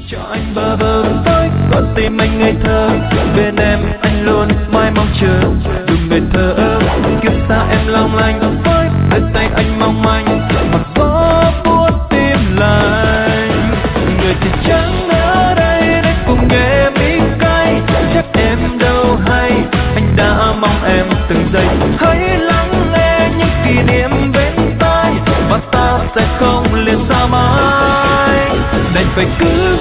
cho anh bơ vơ với con tim anh ngây thơ, bên em anh luôn mãi mong chờ. Đừng để thờ ơ kiếp xa em long lanh với đôi tay anh mong manh, mặc gió buốt tim lạnh. Người thì chẳng ở đây để cùng nghe mỹ cay, chắc em đâu hay anh đã mong em từng giây. Hãy lắng nghe những kỷ niệm bên tai và ta sẽ không liền xa mãi, đành phải cứ